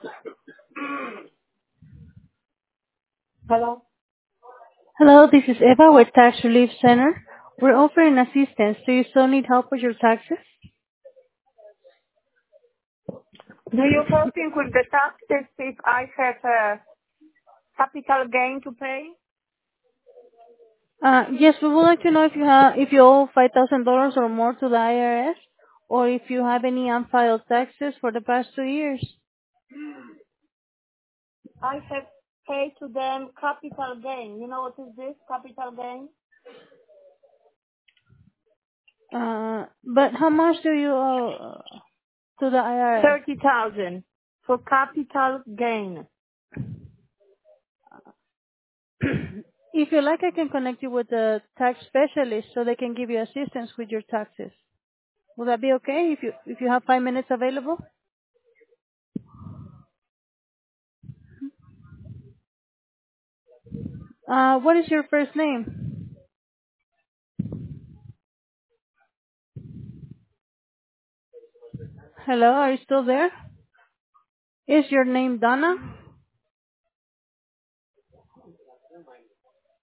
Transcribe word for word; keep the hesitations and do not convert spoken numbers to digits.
Hello? Hello, this is Eva with Tax Relief Center. We're offering assistance. Do you still need help with your taxes? Do you helping with the taxes if I have a capital gain to pay? Uh, yes, we would like to know if you have if you owe five thousand dollars or more to the I R S, or if you have any unfiled taxes for the past two years. I have paid to them capital gain. You know what is this, capital gain? Uh, but how much do you owe uh, to the I R S? thirty thousand for capital gain. If you like, I can connect you with a tax specialist so they can give you assistance with your taxes. Would that be okay if you if you have five minutes available? Uh, what is your first name? Hello, are you still there? Is your name Donna?